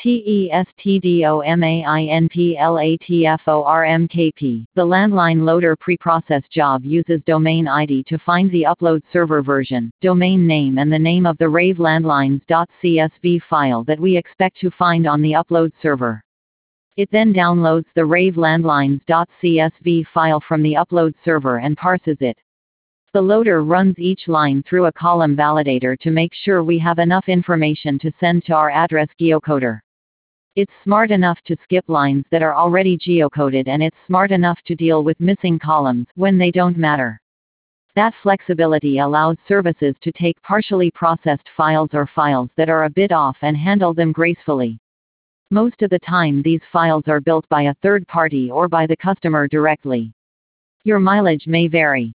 TESTDOMAINPLATFORMKP. The landline loader preprocess job uses domain ID to find the upload server version, domain name and the name of the rave landlines.csv file that we expect to find on the upload server. It then downloads the rave landlines.csv file from the upload server and parses it. The loader runs each line through a column validator to make sure we have enough information to send to our address geocoder. It's smart enough to skip lines that are already geocoded, and it's smart enough to deal with missing columns when they don't matter. That flexibility allows services to take partially processed files or files that are a bit off and handle them gracefully. Most of the time these files are built by a third party or by the customer directly. Your mileage may vary.